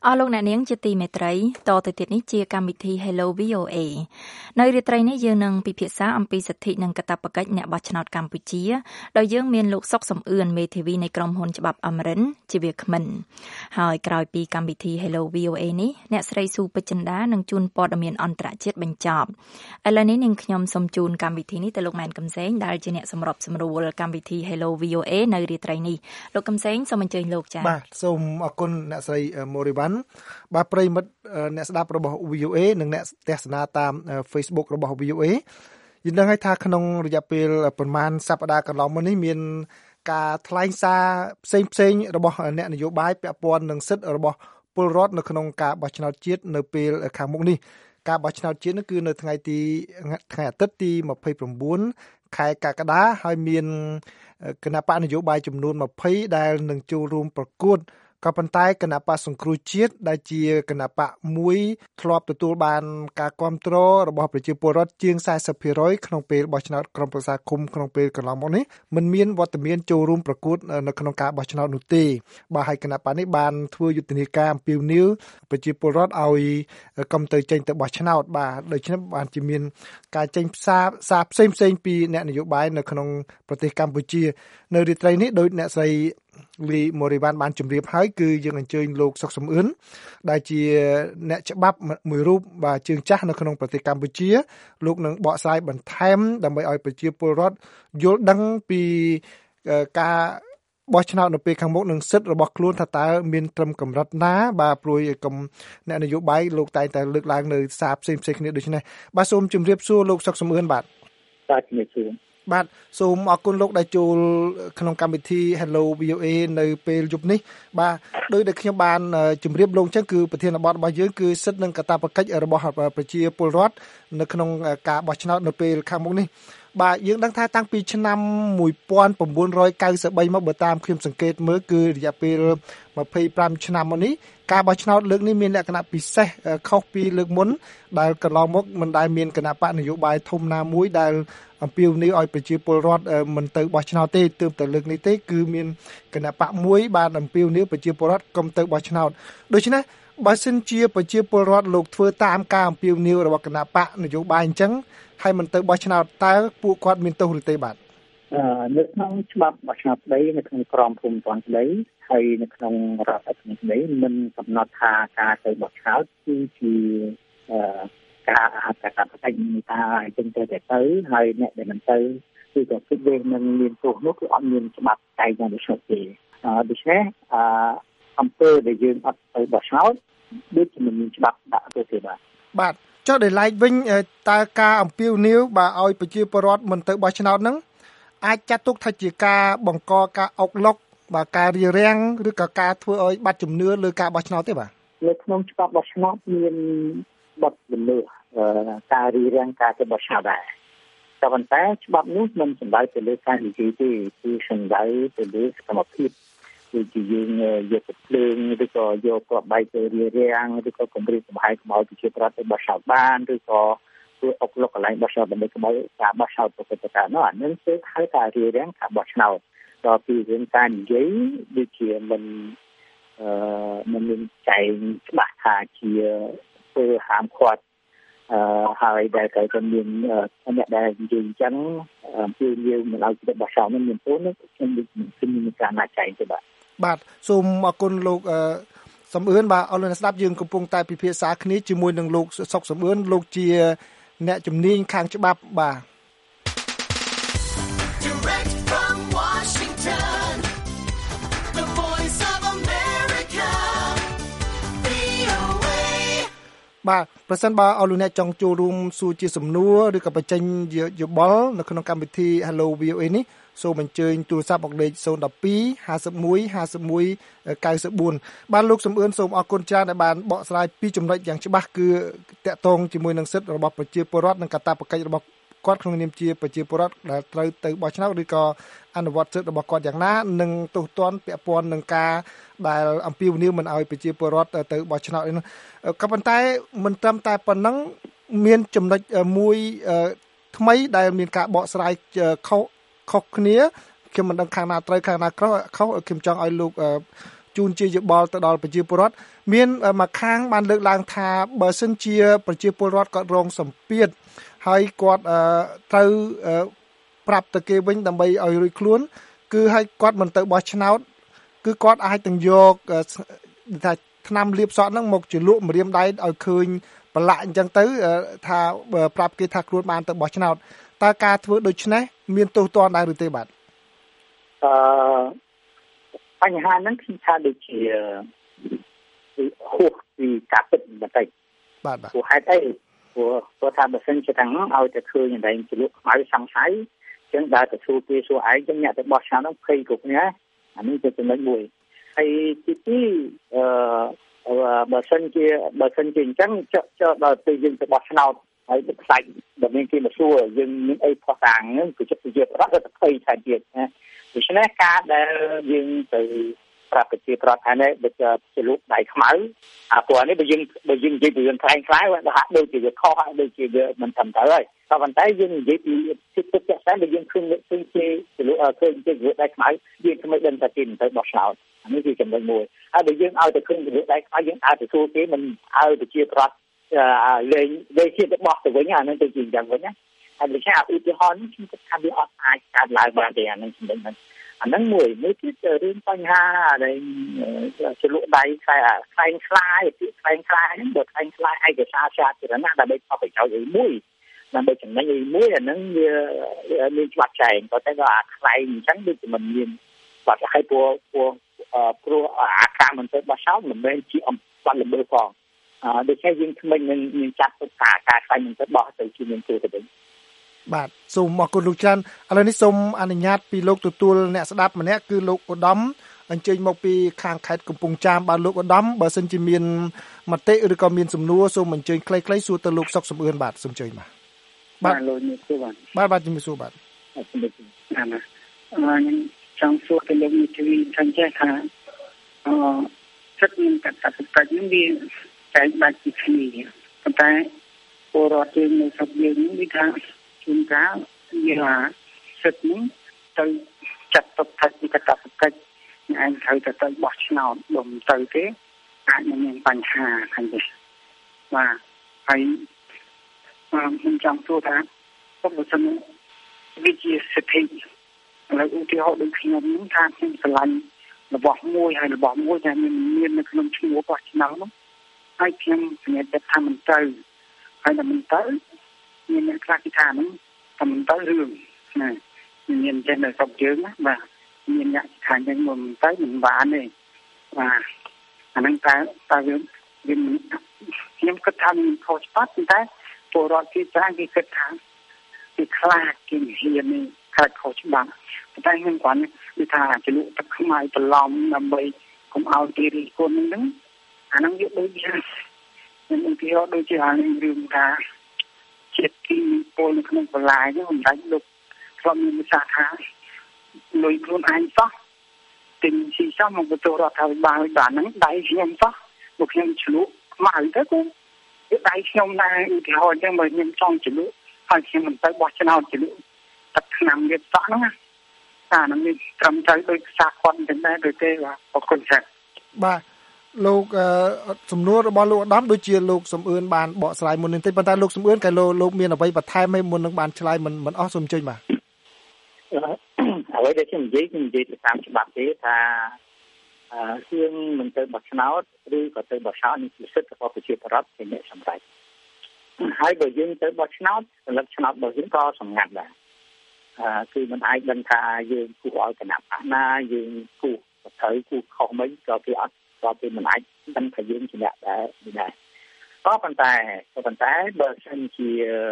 អស់លោកអ្នកនាងជាទីមេត្រីតទៅទៀតនេះជាកម្មវិធី Hello VOA នៅរាត្រីនេះយើងនឹងពិភាក្សាអំពីសិទ្ធិនិងកាតព្វកិច្ចអ្នកបោះឆ្នោតកម្ពុជាដោយយើងមានលោកសុកសំអឿនមេធាវីនៃក្រុមហ៊ុនច្បាប់អមរិនជាវាគ្មិនហើយក្រោយពីកម្មវិធី Hello VOA នេះអ្នកស្រីស៊ូពេជ្រចិន្តានឹងជូនព័ត៌មានអន្តរជាតិបញ្ចប់ឥឡូវនេះនាងខ្ញុំសូមជូនកម្មវិធីនេះទៅលោកម៉ែនកំសែងដែលជាអ្នកសម្របសម្រួលកម្មវិធី Hello VOA នៅរាត្រីនេះលោកកំសែងសូមអញ្ជើញលោកចា៎បាទសូមអរគុណអ្នកស្រីម៉ូរីវ៉ាន់បាទប្រិមិត្តអ្នកស្ដាប់របស់ VOA និងអ្នកទស្សនាតាម Facebook របស់ VOA យើងដឹងហើយថាក្នុងរយៈពេលប្រហែលសប្តាហ៍កន្លងមកនេះមានការថ្លែងសារផ្សេងៗរបស់អ្នកនយោបាយពាក់ព័ន្ធនឹងសិទ្ធិរបស់ពលរដ្ឋនៅក្នុងការបោះឆ្នោតជាតិនៅពេលខាងមុខនេះការបោះឆ្នោតជាតិនោះគឺនៅថ្ងៃអាទិត្យទី29ខែកក្កដាហើយមានគណៈបកនយោបាយចំនួន20ដែលនឹងចូលរួមប្រកួតក៏ប៉ុន្តែគណៈបកសង្គ្រោះជាតិដែលជាគណៈបកមួយធ្លាប់ទទួលបានការគ្រប់គ្រងរបស់ប្រជាពលរដ្ឋជាង 40% ក្នុងពេលបោះឆ្នោតក្រុមប្រឹក្សាគុំក្នុងពេលកន្លងមកនេះមិនមានវត្តមានចូលរួមប្រកួតនៅក្នុងការបោះឆ្នោតនោះទេបាទហើយគណៈបកនេះបានធ្វើយុទ្ធនាការអំពាវនាវប្រជាពលរដ្ឋឲ្យកុំទៅចេញទៅបោះឆ្នោតបាទដូច្នេះបានជាមានការចេញសារផ្សេងៗពីអ្នកនយោបាយនៅក្នុងប្រទេសកម្ពុជានៅរាត្រីនេះដោយអ្នកស្រីលីម៉ូរីវ៉ាន់បានជម្រាបហើយគឺយើងអញ្ជើញលោកសុកសំអឿនដែលជាអ្នកច្បាប់មួយរូបបាទជើងចាស់នៅក្នុងប្រទេសកម្ពុជាលោកនឹងបកស្រាយបន្ថែមដើម្បីឲ្យប្រជាពលរដ្ឋយល់ដឹងពីការបោះឆ្នោតនៅពេលខាងមុខនឹងសិទ្ធិរបស់ខ្លួនថាតើមានត្រឹមកម្រិតណាបាទព្រួយកុំអ្នកនយោបាយលោកតែងតែលើកឡើងនៅសារផ្សេងៗគ្នាដូចនេះបាទសូមជម្រាបសួរលោកសុកសំអឿនបាទជំរាបសួរបាទសូមអរគុណលោកដែលចូលក្នុងកម្មវិធី Hello VOA នៅពេលយប់នេះបាទដោយដែលខ្ញុំបានជម្រាបលោកអញ្ចឹងគឺប្រធានបទរបស់យើងគឺសិទ្ធិនិងកាតព្វកិច្ចរបស់ប្រជាពលរដ្ឋនៅក្នុងការបោះឆ្នោតនៅពេលខាងមុខនេះបាទយើងដឹងថាតាំងពីឆ្នាំ1993មកបើតាមខ្ញុំសង្កេតមើលគឺរយៈពេល25ឆ្នាំមកនេះការបោះឆ្នោតលើកនេះមានលក្ខណៈពិសេសខុសពីលើកមុនដែលកន្លងមកមិនដែលមានគណៈបកនយោបាយធំណាមួយដែលអំពាវនាវឲ្យប្រជាពលរដ្ឋមិនទៅបោះឆ្នោតទេទើបតែលើកនេះទេគឺមានគណៈបកមួយបានអំពាវនាវប្រជាពលរដ្ឋកុំទៅបោះឆ្នោតដូច្នេះបើសិនជាប្រជាពលរដ្ឋលោកធ្វើតាមការអំពាវនាវរបស់គណៈបកនយោបាយអញ្ចឹងហើយមិនទៅបោះឆ្នោតតើពួកគាត់មានទោសឬទេបាទនៅក្នុងច្បាប់បោះឆ្នោតស្ដីនៅក្នុងក្រមភូមិព័ន្ធស្ដីហើយនៅក្នុងរដ្ឋធម្មនុញ្ញស្ដីមិនកំណត់ថាការទៅបោះឆ្នោតគឺជាការកាតព្វកិច្ចនៃការអញ្ចឹងទៅហើយអ្នកដែលមិនទៅគឺក៏គិតថានឹងមានទោសនោះគឺអត់មានច្បាប់តែយ៉ាងដូច្នោះទេដូច្នេះអំពើដែលយើងអត់ទៅបោះឆ្នោតដូចជាមិនមានច្បាប់ដាក់ទៅទេបាទចុះដល់ឡែកវិញតើការអំពាវនាវបើឲ្យប្រជាពលរដ្ឋមិនទៅបោះឆ្នោតហ្នឹងអាចចាត់ទុកថាជាការបង្កការអុកឡុកបាទការរារាំងឬក៏ការធ្វើឲ្យបាត់ជំនឿលើការបោះឆ្នោតទេបាទនៅក្នុងច្បាប់បោះឆ្នោតមានបទល្មើសការរារាំងការទៅបោះឆ្នោតដែរតែប៉ុន្តែច្បាប់នោះមិនសំដៅទៅលើការនិយាយទេគឺសំដៅទៅលើសកម្មភាពដូចជាយើងយកទៅភ្លើងឬក៏យកគ្រាប់បែកទៅរារាំងឬក៏គម្រាមកំហែងកុំឲ្យប្រជាពលរដ្ឋទៅបោះឆ្នោតបានឬក៏ធ្វើអុកឡុកកន្លែងបោះឆ្នោតដើម្បីកុំឲ្យការបោះឆ្នោតប្រព្រឹត្តទៅនោះអានឹងគឺហៅថារារាំងការបោះឆ្នោតដល់ពីរឿងការនិយាយដូចជាមិនមានចែងច្បាស់ថាជាធ្វើហាមឃាត់ហើយដែលត្រូវតែមានអ្នកដែលនិយាយអញ្ចឹងពីយើងមិនឲ្យទៅបោះឆ្នោតមានទោសនោះខ្ញុំមានការណាចែងទៅបាទសូមអរគុណលោកសំអឿនបាទអរលោកអ្នកស្ដាប់យើងកំពុងតែពិភាក្សាគ្នាជាមួយនឹងលោកសុកសំអឿនលោកជាអ្នកជំនាញខាងច្បាប់បាទបាទប្រសិនបើអស់លោកអ្នកចង់ចូលរួមសួរជាសំណួរឬក៏បញ្ចេញយោបល់នៅក្នុងកម្មវិធី Hello VOA នេះសូមអញ្ជើញទូរស័ព្ទមកលេខ012 51 51 94បាទលោកសំអឿនសូមអរគុណច្រើនដែលបានបកស្រាយពីចំណុចយ៉ាងច្បាស់គឺតាក់ទងជាមួយនឹងសិទ្ធិរបស់ប្រជាពលរដ្ឋនិងកាតព្វកិច្ចរបស់គាត់ក្នុងនាមជាប្រជាពលរដ្ឋដែលត្រូវទៅបោះឆ្នោតឬក៏អនុវត្តសិទ្ធិរបស់គាត់យ៉ាងណានិងទោសទណ្ឌពាក់ព័ន្ធនឹងការដែលអំពាវនាវមិនឲ្យប្រជាពលរដ្ឋទៅបោះឆ្នោតនេះក៏ប៉ុន្តែមិនត្រឹមតែប៉ុណ្ណឹងមានចំណុចមួយថ្មីដែលមានការបកស្រាយខុសគ្នាខ្ញុំមិនដឹងខាងណាត្រូវខាងណាខុសខ្ញុំចង់ឲ្យលោកជូនជាយោបល់ទៅដល់ប្រជាពលរដ្ឋមានមួយខាងបានលើកឡើងថាបើសិនជាប្រជាពលរដ្ឋគាត់រងសម្ពាធហើយគាត់ត្រូវប្រាប់ទៅគេវិញដើម្បីឲ្យរួចខ្លួនគឺឲ្យគាត់មិនទៅបោះឆ្នោតគឺគាត់អាចទាំងយកថាថ្នាំលាបសក់ហ្នឹងមកជាលក់ម្រាមដៃឲ្យឃើញប្រឡាក់អញ្ចឹងទៅថាប្រាប់គេថាខ្លួនបានទៅបោះឆ្នោតតើការធ្វើដូច្នេះមានទោសទណ្ឌដែរឬទេបាទបញ្ហាហ្នឹងខ្ញុំថាដូចជាហួសពីការពិតបន្តិចបាទព្រោះហេតុអីព្រោះថាបើសិនជាទាំងឲ្យតែឃើញតែជាលក់ខ្មៅសង្ស័យចឹងដើរទៅសួរគេសួរឯងចឹងអ្នកទៅបោះឆ្នោតហ្នឹងភ័យគ្រប់គ្នាអានេះជាចំណុចមួយហើយទីពីរបើសិនជាអញ្ចឹងចុះដល់ពេលយើងទៅបោះឆ្នោតហើយទៅខ្សាច់បើមានគេមកសួរយើងមានអីខុសតាំងហ្នឹងគឺចិត្តជាប្រកាសទៅភ័យថែមទៀតណាដូច្នេះការដែលយើងទៅប្រាប់ប្រជាប្រដ្ឋថានេះដូចជាលក់ដៃខ្មៅព្រោះនេះបើយើងនិយាយពីរឿងខ្លាំងខ្លាយវាហាក់ដូចជាវាខុសហើយដូចជាវាមិនត្រឹមត្រូវហើយក៏ប៉ុន្តែយើងនិយាយពីចិត្តជាក់ស្ដែងដែលយើងឃើញគេលក់ឃើញគេលក់ដៃខ្មៅយើងមិនដឹងថាគេមិនទៅបោះឆ្នោតអានេះគឺចំណុចមួយហើយបើយើងឲ្យតែឃើញគេលក់ដៃខ្មៅយើងអាចទៅសួរគេមិនឲ្យប្រជាប្រដ្ឋលេងជាទៅបោះទៅវិញអានេះទៅជាយ៉ាងវិញណាហើយដូចជាឧទាហរណ៍នេះខ្ញុំគិតថាវាអត់អាចកើតឡើងបានទេអានេះចំណុចហ្នឹងអាហ្នឹងមួយទៀតរឿងបញ្ហាដែលជាលក់ដៃខ្លែងខ្លាយពីខ្លែងខ្លាយហ្នឹងបើខ្លែងខ្លាយឯកសារសាធារណៈដើម្បីផលប្រយោជន៍អីមួយដើម្បីចំណេញអីមួយអាហ្នឹងវាមានច្បាប់ចែងក៏តែអាខ្លែងអញ្ចឹងដូចជាមិនមានបាត់ឲ្យព្រោះអាការមិនទៅបោះឆ្នោតមិនមែនជាអំពើល្មើសផងដូច្នេះយើងថ្មិញនឹងមានចាត់ទុកថាការខ្លែងមិនទៅបោះទៅជាមានទូទៅវិញបាទសូមអរគុណលោកច័ន្ទឥឡូវនេះសូមអនុញ្ញាតពីលោកទទួលអ្នកស្ដាប់ម្នាក់គឺលោកឧត្តមអញ្ជើញមកពីខាងខេត្តកំពង់ចាមបាទលោកឧត្តមបើសិនជាមានមតិឬក៏មានសំណួរសូមអញ្ជើញខ្លីៗសួរទៅលោកសុកសំអឿនបាទសូមអញ្ជើញបាទលោកនេះសួរបាទជំរាបសួរបាទខ្ញុំចង់សួរទៅលោកនេះជួយថាចេះថាចិត្តមានកាត់កាច់នេះវាចែកបាច់ពីគ្នាប៉ុន្តែពលរដ្ឋយើងនៅស្រុកយើងនេះវាថាជួនកាលវាសិទ្ធិនេះទៅចាត់ទុកថាជាកាតព្វកិច្ចឯងត្រូវទៅបោះឆ្នោតដុំទៅទេអាចនឹងមានបញ្ហាខាងនេះបាទហើយខ្ញុំចង់សួរថាបើសិនវិជាសិទ្ធិឥឡូវឧទាហរណ៍ដូចខ្ញុំនឹងថាខ្ញុំឆ្លាញ់របស់មួយហើយរបស់មួយដែលមាននៅក្នុងឈ្មោះបោះឆ្នោតនោះហើយខ្ញុំសម្រេចចិត្តថាមិនទៅហើយតែមិនទៅមានអ្នកខ្លះគេថាហ្នឹងតែមិនទៅរឿងណាមានចេះនៅស្រុកយើងណាបាទមានអ្នកខាងហ្នឹងមិនទៅមិនបានទេបាទអាហ្នឹងតែយើងខ្ញុំគិតថាមានខុសច្បាប់តែពលរដ្ឋគេច្រើនគេគិតថាគេខ្លាចគេហ៊ាននេះខ្លាចខុសច្បាប់តែខ្ញុំគាត់គឺថាចលក់ទឹកខ្មៅបន្លំដើម្បីកុំឲ្យគេរិះគន់ហ្នឹងអាហ្នឹងវាដូចជាខ្ញុំឧទាហរណ៍ដូចជារឿងថាជាតិគីពលនៅក្នុងបន្លាយនេះមិនដាច់លោកធ្លាប់មានវិសាថាលុយខ្លួនឯងសោះទិញស៊ីសោះមកបន្ទោរដ្ឋាភិបាលបានហ្នឹងដៃខ្ញុំសោះពួកខ្ញុំឆ្លក់ខ្មៅទៅគឺដៃខ្ញុំដែរឧទាហរណ៍អញ្ចឹងបើខ្ញុំចង់ឆ្លក់ហើយខ្ញុំមិនទៅបោះឆ្នោតឆ្លក់ទឹកឆ្នាំវាសោះហ្នឹងណាអាហ្នឹងវាត្រឹមត្រូវដោយខ្សែគាត់អញ្ចឹងដែរដូចទេបាទអរគុណចា៎បាទលោកសំណួររបស់លោកឧត្តមដូចជាលោកសំអឿនបានបកស្រាយមុននេះទេប៉ុន្តែលោកសំអឿនក៏លោកមានអ្វីបន្ថែមមុននឹងបានឆ្លើយមិនអស់សូមអញ្ជើញបាទអ្វីដែលខ្ញុំនិយាយទៅតាមច្បាប់ទេថាយើងមិនទៅបោះឆ្នោតឬក៏ទៅបោះឆ្នោតនេះជាសិទ្ធិរបស់ប្រជាពលរដ្ឋជាអ្នកសម្រេចហើយបើយើងទៅបោះឆ្នោតផលិតឆ្នោតរបស់យើងក៏សម្ងាត់ដែរគឺមិនអាចដឹងថាយើងគូឲ្យគណៈបកណាយើងគូត្រូវគូខុសមិនក៏គេអត់ក៏គេមិនអាចដឹងថាយើងជាអ្នកដែរក៏ប៉ុន្តែបើសិនជា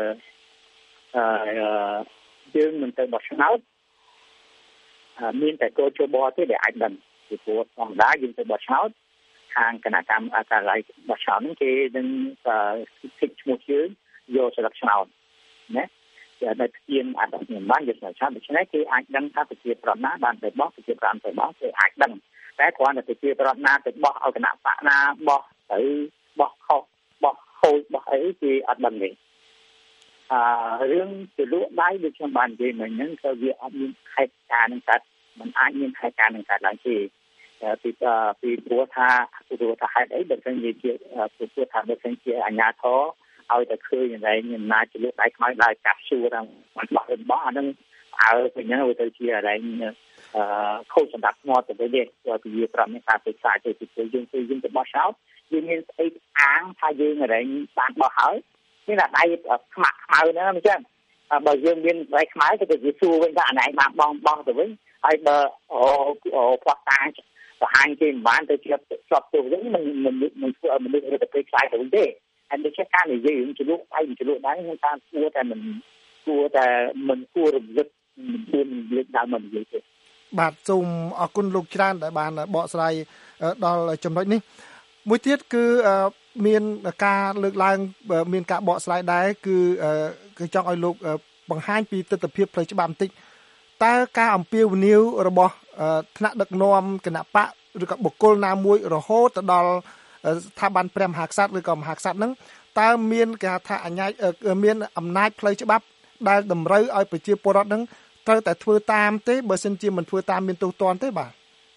យើងមិនទៅបោះឆ្នោតមានតែកោជបទេដែលអាចដឹងពីព្រោះធម្មតាយើងទៅបោះឆ្នោតខាងគណៈកម្មការិយាបោះឆ្នោតនេះគេនឹងគិតឈ្មោះយើងយកស្លឹកឆ្នោតណាដែលទានអត្តសញ្ញាណបានយកស្លឹកឆ្នោតដូច្នេះគេអាចដឹងថាប្រជាប្រដ្ឋណាបានទៅបោះប្រជាប្រដ្ឋទៅបោះគេអាចដឹងតែគ្រាន់តែប្រជាប្រដ្ឋណាទៅបោះឲ្យគណៈបកណាបោះទៅបោះខុសបោះខូចបោះអីគេអត់ដឹងទេរឿងជាលក់ដៃដូចខ្ញុំបាននិយាយមិញហ្នឹងក៏វាអត់មានហេតុការណ៍នឹងកើតមិនអាចមានហេតុការណ៍នឹងកើតឡើងទេពីព្រោះថាហេតុអីបើមិននិយាយជាព្រោះថាបើមិនជាអាញាធរឲ្យតែឃើញកន្លែងអំណាចជលក់ដៃខ្មៅដើរកាប់សួរតាមរបស់អាហ្នឹងពីហ្នឹងទៅជាកន្លែងខូចសម្រាប់ស្មោះទៅវិញទេព្រោះពីវាប្រមមានការពិសាទៅពីយើងទៅបោះចោលយើងមានស្អីអាងថាយើងកន្លែងបានបោះហើយមានតែដៃខ្មាក់ខ្មៅហ្នឹងអញ្ចឹងបើយើងមានដៃខ្មៅទៅវាសួរវិញថាអាណែបានបោះទៅវិញហើយបើផ្ោះតាបង្ហាញគេមិនបានទៅជាស្បទៅវិញមិនធ្វើឲ្យមនុស្សរត់ទៅខ្លាយទៅវិញទេហើយដូចជាការនិយាយរឿងជលក់ដៃខ្ញុំថាគួរតែមិនគួររំលឹកមិនលើកដើមមកនិយាយទេបាទសូមអរគុណលោកច្រើនដែលបានបកស្រាយដល់ចំណុចនេះមួយទៀតគឺមានការលើកឡើងមានការបកស្រាយដែរគឺចង់ឲ្យលោកបង្ហាញពីទស្សនវិជ្ជាផ្លូវច្បាប់បន្តិចតើការអំពាវនាវរបស់ថ្នាក់ដឹកនាំគណៈបកឬក៏បុគ្គលណាមួយរហូតទៅដល់ស្ថាប័នព្រះមហាក្សត្រឬក៏មហាក្សត្រហ្នឹងតើមានគេថាមានអំណាចផ្លូវច្បាប់ដែលតម្រូវឲ្យប្រជាពលរដ្ឋហ្នឹងត្រូវតែធ្វើតាមទេបើសិនជាមិនធ្វើតាមមានទោសទណ្ឌទេបាទ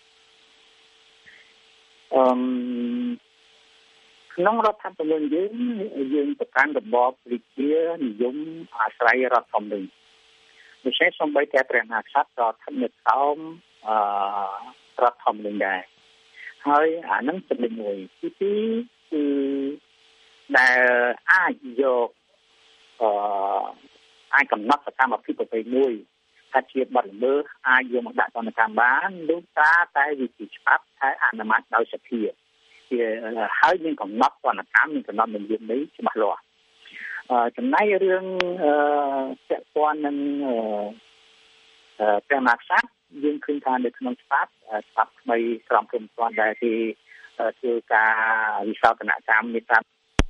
ក្នុងរដ្ឋធម្មនុញ្ញយើងប្រកាន់របបរាជានិយមអាស្រ័យរដ្ឋធម្មនុញ្ញដូច្នេះសូម្បីតែព្រះមហាក្សត្រក៏ស្ថិតនៅក្រោមរដ្ឋធម្មនុញ្ញដែរហើយអានឹងចំណុចមួយទី2គឺដែលអាចយកអាចកំណត់សកម្មភាពប្រភេទមួយថាជាបទល្មើសអាចយកមកដាក់ទណ្ឌកម្មបានដូចតែវិធីច្បាប់តែអនុម័តដោយសភាជាហើយមានកំណត់ទណ្ឌកម្មមានកំណត់នយោបាយច្បាស់លាស់ចំណែករឿងពាក់ព័ន្ធនឹងព្រះមហាក្សត្រយើងឃើញថានៅក្នុងច្បាប់ថ្មីក្រមព្រំប្រទានដែលគេធ្វើការវិសោធនកម្មនេះតាម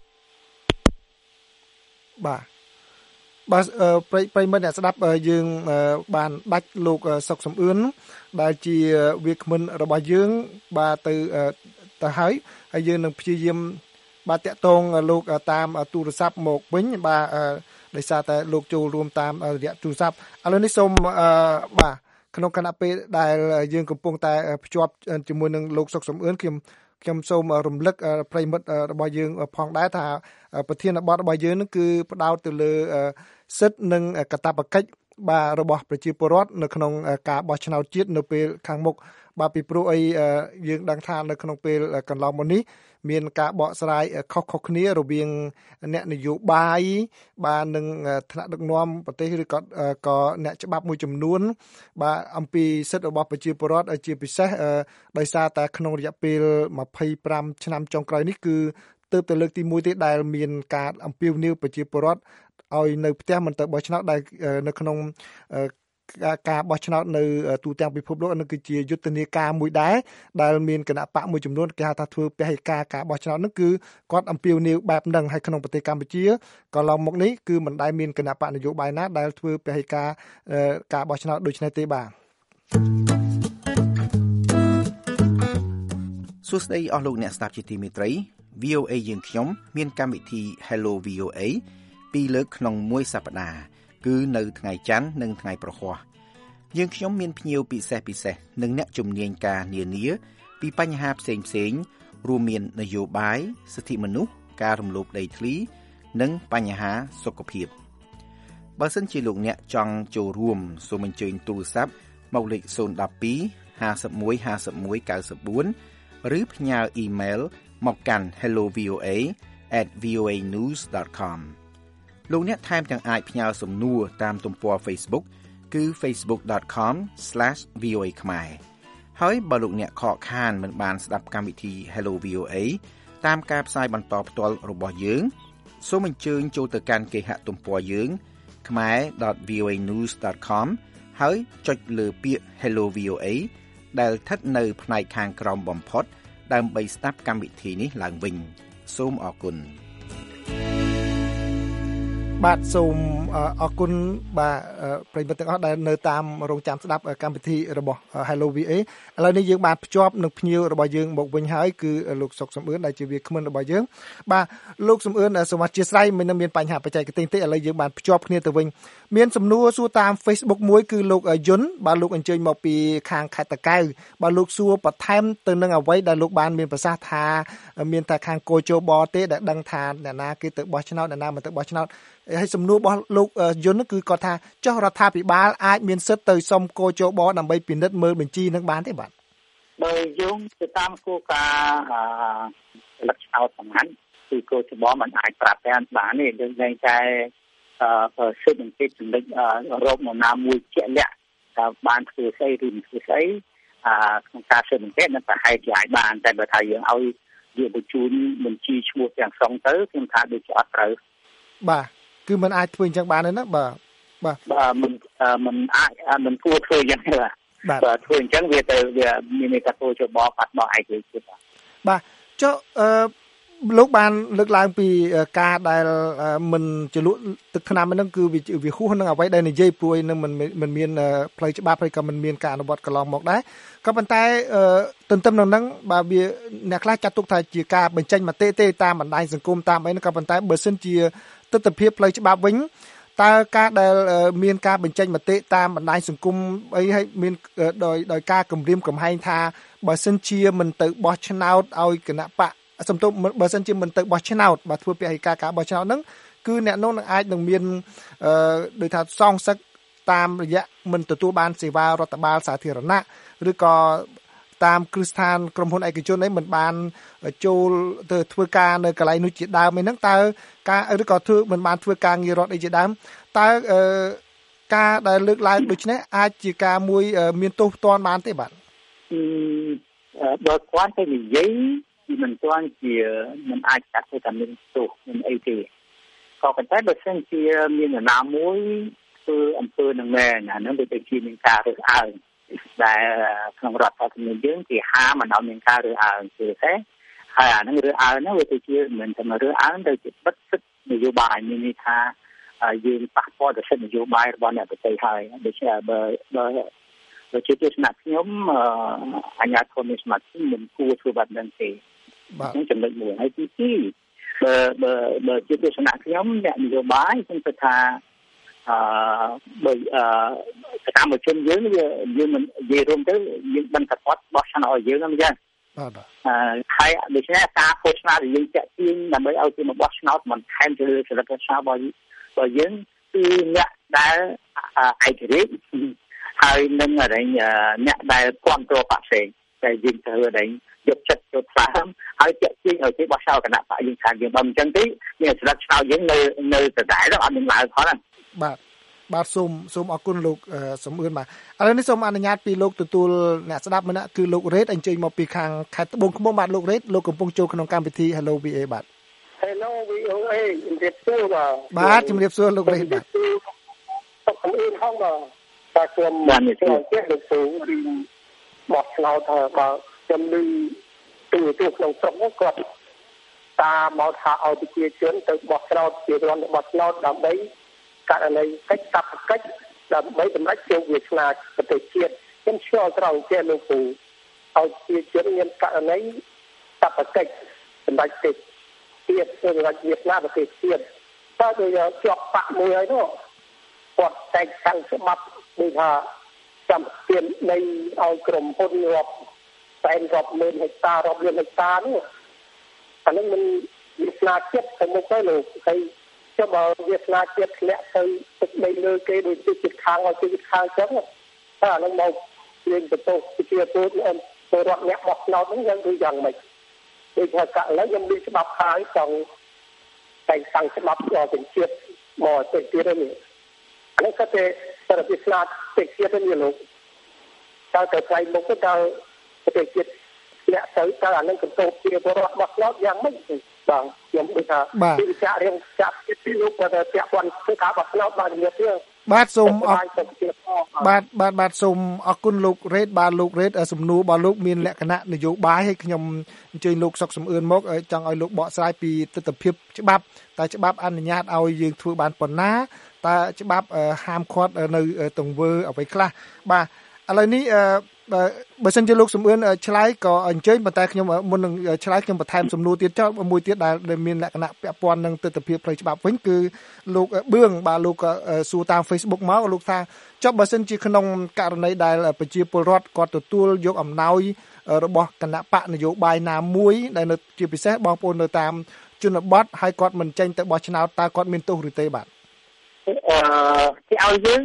បាទប្រិមិត្តអ្នកស្ដាប់យើងបានដាច់លោកសុកសំអឿនដែលជាវាគ្មិនរបស់យើងបាទទៅហើយយើងនឹងព្យាយាមបាទតាក់ទងលោកតាមទូរស័ព្ទមកវិញបាទដោយសារតែលោកចូលរួមតាមរយៈទូរស័ព្ទឥឡូវនេះសូមបាទក្នុងគណៈពេលដែលយើងកំពុងតែភ្ជាប់ជាមួយនឹងលោកសុកសំអឿនខ្ញុំសូមរំលឹកប្រិមិត្តរបស់យើងផងដែរថាប្រធានបទរបស់យើងនឹងគឺផ្ដោតទៅលើសិទ្ធិនិងកាតព្វកិច្ចបាទរបស់ប្រជាពលរដ្ឋនៅក្នុងការបោះឆ្នោតជាតិនៅពេលខាងមុខបាទពីព្រោះអីយើងដឹងថានៅក្នុងពេលកន្លងមកនេះមានការបកស្រាយខុសៗគ្នារវាងអ្នកនយោបាយបាទនិងថ្នាក់ដឹកនាំប្រទេសឬក៏អ្នកច្បាប់មួយចំនួនបាទអំពីសិទ្ធិរបស់ប្រជាពលរដ្ឋជាពិសេសដោយសារតែក្នុងរយៈពេល25ឆ្នាំចុងក្រោយនេះគឺទើបតែលើកទី1ទេដែលមានការអំពាវនាវប្រជាពលរដ្ឋឲ្យនៅផ្ទះមិនទៅបោះឆ្នោតដែលនៅក្នុងការបោះឆ្នោតនៅទូទាំងពិភពលោកនោះគឺជាយុទ្ធនាការមួយដែរដែលមានគណៈបកមួយចំនួនគេហៅថាធ្វើពហិការការបោះឆ្នោតនោះគឺគាត់អំពាវនាវបែបហ្នឹងហើយក្នុងប្រទេសកម្ពុជាក៏ឡងមកនេះគឺមិនដែលមានគណៈបកនយោបាយណាដែលធ្វើពហិការការបោះឆ្នោតដូចនេះទេបាទសួស្តីអស់លោកអ្នកស្ដាប់ជាទីមេត្រី VOA យើងខ្ញុំមានកម្មវិធី Hello VOA 2លើកក្នុងមួយសប្តាហ៍គឺនៅថ្ងៃច័ន្ទនិងថ្ងៃប្រហ័សយើងខ្ញុំមានភ្ញៀវពិសេសនិងអ្នកជំនាញការនានាពីបញ្ហាផ្សេងរួមមាននយោបាយសិទ្ធិមនុស្សការរំលោភដីធ្លីនិងបញ្ហាសុខភាពបើសិនជាលោកអ្នកចង់ចូលរួមសូមអញ្ជើញទូរស័ព្ទមកលេខ012 51 51 94 ឬផ្ញើអ៊ីមែលមកកាន់ hellovoa@voanews.com លោកអ្នកថែមទាំងអាចផ្ញើសំណួរតាមទំព័រ Facebook គឺ facebook.com/voa ខ្មែរហើយបើលោកអ្នកខកខានមិនបានស្ដាប់កម្មវិធី Hello VOA តាមការផ្សាយបន្តផ្ទាល់របស់យើងសូមអញ្ជើញចូលទៅកាន់គេហទំព័រយើង khmer.voanews.com ហើយចុចលើពាក្យ Hello VOA ដែលស្ថិតនៅផ្នែកខាងក្រោមបំផុតដើម្បីស្ដាប់កម្មវិធីនេះឡើងវិញសូមអរគុណបាទសូមអរគុណបាទប្រិយមិត្តទាំងអស់ដែលនៅតាមរងចាំស្ដាប់កម្មវិធីរបស់ Hello VA ឥឡូវនេះយើងបានភ្ជាប់នឹងភ្ញៀវរបស់យើងមកវិញហើយគឺលោកសុកសំអឿនដែលជាវាគ្មិនរបស់យើងបាទលោកសំអឿនសូមអធិស្ឋានមិនមានបញ្ហាបច្ចេកទេសទេឥឡូវយើងបានភ្ជាប់គ្នាទៅវិញមានសំណួរសួរតាម Facebook មួយគឺលោកយុនបាទលោកអញ្ជើញមកពីខាងខេត្តតាកែវបាទលោកសួរបន្ថែមទៅនឹងអ្វីដែលលោកបានមានប្រសាសន៍ថាមានតែខាងគោជបទេដែលដឹងថាអ្នកណាគេទៅបោះឆ្នោតអ្នកណាមិនទៅបោះឆ្នោតហើយសំណួររបស់លោកយុនគឺគាត់ថាចុះរដ្ឋាភិបាលអាចមានសិទ្ធិទៅសុំគោជបដើម្បីពិនិត្យមើលបញ្ជីនឹងបានទេបាទបើយោងទៅតាមគោលការណ៍លក្ខណៈសំខាន់គឺគោជបมันអាចប្រាប់បានទេយើងតែសិទ្ធិអង្គចំណុចរោគណាមួយជាក់លាក់ថាបានធ្វើស្អីឬមិនធ្វើស្អីក្នុងការសិទ្ធិអង្គនឹងប្រហែលជាអាចបានតែបើថាយើងឲ្យវាបញ្ជូនបញ្ជីឈ្មោះទាំងស្រុងទៅខ្ញុំថាដូចជាអត់ត្រូវបាទគឺมันអាចធ្វើអញ្ចឹងបានទេណាបាទมันអាចมันគួរធ្វើយ៉ាងណាបាទធ្វើអញ្ចឹងវាមានន័យថាគោជបបាត់បង់ឯករាជ្យជាតិបាទចុះលោកបានលើកឡើងពីការដែលមិនចលក់ទឹកថ្នាំហ្នឹងគឺវាហួសនឹងអ្វីដែលនិយាយព្រួយនឹងមិនមានផ្លូវច្បាប់ហើយក៏មិនមានការអនុវត្តកន្លងមកដែរក៏ប៉ុន្តែទន្ទឹមនឹងហ្នឹងបើវាអ្នកខ្លះចាត់ទុកថាជាការបញ្ចេញមតិទេតាមបណ្ដាញសង្គមតាមអីហ្នឹងក៏ប៉ុន្តែបើសិនជាទស្សនវិជ្ជាផ្លូវច្បាប់វិញតើការដែលមានការបញ្ចេញមតិតាមបណ្ដាញសង្គមអីហើយមានដោយការគម្រាមកំហែងថាបើសិនជាមិនទៅបោះឆ្នោតឲ្យគណៈបកសំទោសបើសិនជាមិនទៅបោះឆ្នោតបើធ្វើពហិកាការបោះឆ្នោតហ្នឹងគឺអ្នកនោះនឹងអាចនឹងមានដូចថាសងសឹកតាមរយៈមិនទទួលបានសេវារដ្ឋបាលសាធារណៈឬក៏តាមគ្រឹះស្ថានក្រុមហ៊ុនឯកជនអីមិនបានចូលទៅធ្វើការនៅកន្លែងនោះជាដើមអីហ្នឹងតើការឬក៏ធ្វើមិនបានធ្វើការងាររដ្ឋអីជាដើមតើការដែលលើកឡើងដូចនេះអាចជាការមួយមានទោសទណ្ឌបានទេបាទបើគាត់ទៅនិយាយមិនទាន់ជាមិនអាចចាត់ថាមានទោសមានអីទេក៏ប៉ុន្តែបើសិនជាមាននរណាមួយធ្វើអំពើនឹងមែនអានឹងវាទៅជាមានការរើសអើងដែលក្នុងរដ្ឋធម្មនុញ្ញយើងគេហាមមិនឲ្យមានការរើសអើងទេហើយអានឹងរើសអើងហ្នឹងវាទៅជាមិនតែរើសអើងទៅជាបិទសិទ្ធិនយោបាយមានន័យថាយើងប៉ះពាល់ដល់សិទ្ធិនយោបាយរបស់អ្នកប្រទេសហើយដូច្នេះបើជាទស្សនៈខ្ញុំអាជ្ញាធរមានសមត្ថភាពមិនគួរធ្វើបែបហ្នឹងទេបាទចំណុចមួយហើយទី2បើជាទស្សនៈខ្ញុំអ្នកនយោបាយខ្ញុំគិតថាបើសកម្មជនយើងមិននិយាយរួមទៅយើងបានតែគាត់បោះឆ្នោតឲ្យយើងហ្នឹងអញ្ចឹងបាទហើយដូច្នេះការខូចឆ្នោតយើងចាក់ទាញដើម្បីឲ្យគេមកបោះឆ្នោតមិនថែមទៅលើសិលឹកឆ្នោតរបស់យើងគឺអ្នកដែលឯករាជ្យហើយនឹងអ្នកដែលគ្រប់គ្រងបកផ្សេងតែយើងត្រូវយកចិត្តយកថ្លើមហើយចាក់ទាញឲ្យគេបោះឆ្នោតគណៈបកយើងខាងយើងបើមិនអញ្ចឹងទេមានសិលឹកឆ្នោតយើងនៅដដែលហ្នឹងអត់មានឡើងផងហ្នឹងបាទសូមអរគុណលោកសំអឿនបាទឥឡូវនេះសូមអនុញ្ញាតពីលោកទទួលអ្នកស្ដាប់ម្នាក់គឺលោករ៉េតអញ្ជើញមកពីខាងខេត្តត្បូងឃ្មុំបាទលោករ៉េតលោកកំពុងចូលក្នុងកម្មវិធី Hello VA បាទ Hello VOA ជំរាបសួរបាទជំរាបសួរលោករ៉េតបាទសុខសំអឿនហងបាទខ្ញុំបានជាលោកពូរីបោះឆ្នោតថាបើខ្ញុំឮទូក្នុងស្រុកនោះគាត់តាមមកថាឲ្យប្រជាជនទៅបោះឆ្នោតជារំបោះឆ្នោតដើម្បីករណីកិច្ចកាប់កិច្ចដើម្បីសម្រេចជោគវាសនាប្រទេសជាតិខ្ញុំឆ្លងត្រង់ជាលោកពូឲ្យជាជនមានករណីកាប់កិច្ចសម្រេចទេជាតិសម្រេចវាសនាប្រទេសជាតិតើដូចជាប់បាក់មួយហើយនោះគាត់តែងតាំងច្បាប់ដូចថាចាំទាននៃឲ្យក្រុមហ៊ុនរាប់តែរាប់លានហិកតារាប់លានហិកតានោះអានឹងមិនវាសនាជាតិទៅមុខទៅលោកហើយចុះបើវាសនាជាតិធ្លាក់ទៅទឹកដីលើគេដូចជាចិត្តខាងឲ្យចិត្តខាងចឹងតែអានឹងមកលេងបន្ទោសជាពលរដ្ឋអ្នកបោះឆ្នោតហ្នឹងយ៉ាងដូចយ៉ាងម៉េចដូចថាកន្លែងខ្ញុំឮច្បាប់ហើយចង់តែងតាំងច្បាប់ដល់ជាជាតិមកទៅទៀតនេះអានេះក៏តែវាសនាជាតិនេះលោកតើទៅថ្ងៃមុខទៅដល់ប្រទេសជាតិអ្នកទៅតើអានឹងកំពុងជាពលរដ្ឋបោះឆ្នោតយ៉ាងម៉េចបាទខ្ញុំដូចថាវិចាររៀងចាប់ពីលោកគាត់តែពាក់ព័ន្ធគឺការបោះឆ្នោតបានជំរាបទេបាទសូមបាទសូមអរគុណលោករ៉េតបាទលោករ៉េតសំណួររបស់លោកមានលក្ខណៈនយោបាយហើយខ្ញុំអញ្ជើញលោកសុកសំអឿនមកចង់ឲ្យលោកបកស្រាយពីទស្សនវិជ្ជាច្បាប់តើច្បាប់អនុញ្ញាតឲ្យយើងធ្វើបានប៉ុណ្ណាតើច្បាប់ហាមឃាត់នៅទង្វើអ្វីខ្លះបាទឥឡូវនេះបើសិនជាលោកសំអឿនឆ្លើយក៏អញ្ជើញប៉ុន្តែខ្ញុំមុននឹងឆ្លើយខ្ញុំបន្ថែមសំណួរទៀតចោលមួយទៀតដែលមានលក្ខណៈពាក់ព័ន្ធនឹងទស្សនវិជ្ជាផ្លូវច្បាប់វិញគឺលោកបឿងបាទលោកក៏សួរតាម Facebook មកលោកថាចុះបើសិនជាក្នុងករណីដែលប្រជាពលរដ្ឋគាត់ទទួលយកអំណោយរបស់គណៈបកនយោបាយណាមួយដែលនៅជាពិសេសបងប្អូននៅតាមជនបទហើយគាត់មិនចេញទៅបោះឆ្នោតតើគាត់មានទោសឬទេបាទគេឲ្យយើង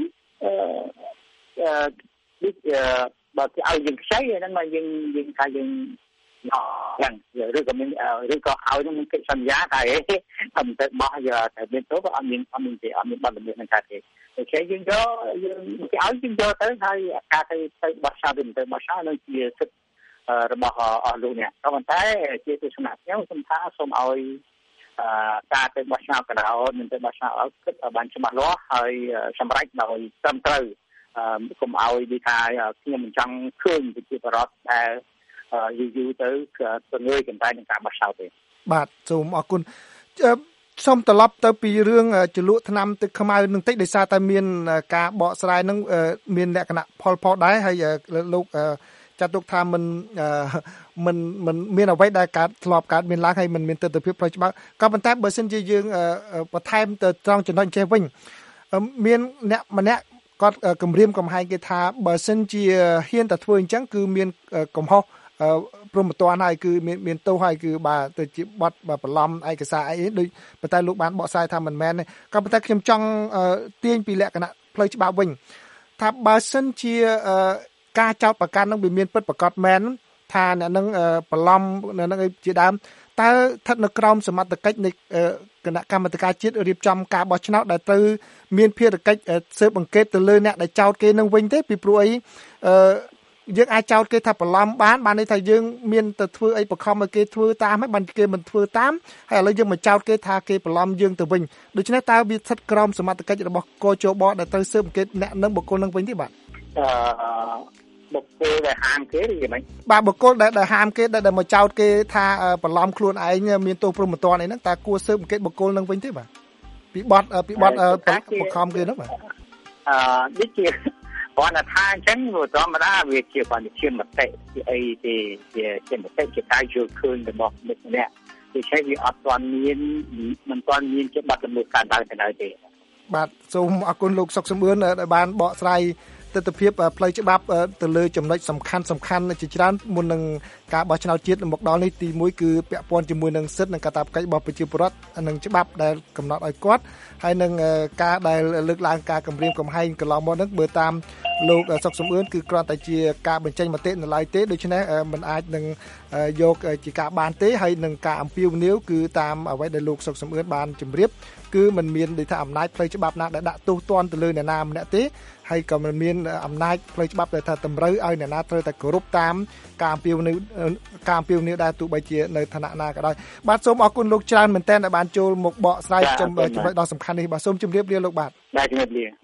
បើគេឲ្យយើងខ្ចីហ្នឹងមកយើងថាយើងយ៉ាងឬក៏មានឬក៏ឲ្យនឹងកិច្ចសន្យាថាអត់ទៅបោះយកតែមានទោសអត់មានបទល្មើសនឹងថាទេដូច្នេះយើងយកគេឲ្យយើងយកទៅហើយការទៅបោះឆ្នោតទៅបោះឆ្នោតនឹងជាសិទ្ធិរបស់អស់លោកអ្នកក៏ប៉ុន្តែជាទស្សនៈខ្ញុំខ្ញុំថាសូមឲ្យការទៅបោះឆ្នោតក៏ដោយមិនទៅបោះឆ្នោតឲ្យគិតបានច្បាស់លាស់ហើយសម្រេចដោយត្រឹមត្រូវកុំឲ្យនិយាយថាខ្ញុំមិនចង់ឃើញប្រជាពលរដ្ឋដែលយូរទៅទៅងើយកន្តើយនឹងការបោះឆ្នោតទេបាទសូមអរគុណសូមត្រឡប់ទៅពីរឿងចលក់ថ្នាំទឹកខ្មៅនឹងតិចដោយសារតែមានការបកស្រាយនឹងមានលក្ខណៈផលដែរហើយលោកចាត់ទុកថាមិនមានអ្វីដែលធ្លាប់កើតមានឡើងហើយមិនមានទស្សនវិជ្ជាផ្លូវច្បាប់ក៏ប៉ុន្តែបើសិនជាយើងបន្ថែមទៅត្រង់ចំណុចចេះវិញមានអ្នកម្នាក់គាត់គម្រាមកំហែងគេថាបើសិនជាហ៊ានតែធ្វើអញ្ចឹងគឺមានកំហុសព្រមត្តនហើយគឺមានទោសហើយគឺបាទទៅជាបទបន្លំឯកសារអីដូចប៉ុន្តែលោកបានបកស្រាយថាមិនមែនទេក៏ប៉ុន្តែខ្ញុំចង់ទាញពីលក្ខណៈផ្លូវច្បាប់វិញថាបើសិនជាការចោទប្រកាន់នឹងវាមានពិតប្រាកដមែនថាអ្នកនឹងបន្លំអ្នកនឹងជាដើមតើស្ថិតនៅក្រោមសមត្ថកិច្ចនៃគណៈកម្មាធិការជាតិរៀបចំការបោះឆ្នោតដែលត្រូវមានភារកិច្ចស៊ើបអង្កេតទៅលើអ្នកដែលចោទគេនឹងវិញទេពីព្រោះអីយើងអាចចោទគេថាបន្លំបានន័យថាយើងមានទៅធ្វើអីបខំឲ្យគេធ្វើតាមហើយបានគេមិនធ្វើតាមហើយឥឡូវយើងមកចោទគេថាគេបន្លំយើងទៅវិញដូច្នេះតើវាស្ថិតក្រោមសមត្ថកិច្ចរបស់កជបដែលត្រូវស៊ើបអង្កេតអ្នកនឹងបុគ្គលនឹងវិញទេបាទបុគ្គលដែលហាមគេឬយ៉ាងម៉េចបាទបុគ្គលដែលហាមគេដែលមកចោទគេថាបន្លំខ្លួនឯងមានទោសព្រមត្តនអីហ្នឹងតើគួរស៊ើបអង្កេតបុគ្គលនឹងវិញទេបាទពីបទបខំគេហ្នឹងបាទនេះជាគាត់ថាអញ្ចឹងធម្មតាវាជាបញ្ជាមតិពីអីទេជាមតិជាការយល់ឃើញរបស់មិត្តម្នាក់ដូច្នេះវាអត់ទាន់មានមិនទាន់មានជាបទល្មើសកើតឡើងទៅនៅទេបាទសូមអរគុណលោកសុកសំអឿនដែលបានបកស្រាយទស្សនវិជ្ជាផ្លូវច្បាប់ទៅលើចំណុចសំខាន់ជាច្រើនមុននឹងការបោះឆ្នោតជាតិមកដល់នេះទី1គឺពាក់ព័ន្ធជាមួយនឹងសិទ្ធិនិងកាតព្វកិច្ចរបស់ប្រជាពលរដ្ឋនិងច្បាប់ដែលកំណត់ឲ្យគាត់ហើយនឹងការដែលលើកឡើងការគម្រាមកំហែងកន្លងមកនឹងបើតាមលោកសុកសំអឿនគឺគ្រាន់តែជាការបញ្ចេញមតិនៅឡើយទេដូច្នេះមិនអាចនឹងយកជាការបានទេហើយនឹងការអំពាវនាវគឺតាមអ្វីដែលលោកសុកសំអឿនបានជម្រាបគឺมันមានដូចថាអំណាចផ្លូវច្បាប់ណាដែលដាក់ទោសទណ្ឌទៅលើអ្នកណាម្នាក់ទេហើយក៏មិនមានអំណាចផ្លូវច្បាប់ដែលថាតម្រូវឲ្យអ្នកណាត្រូវតែគោរពតាមការអំពាវនាវដែលទោះបីជានៅឋានៈណាក៏ដោយបាទសូមអរគុណលោកច្រើនមែនទែនដែលបានចូលមកបកស្រាយចំណុចដ៏សំខាន់នេះបាទសូមជម្រាបលាលោកបាទជម្រាបលា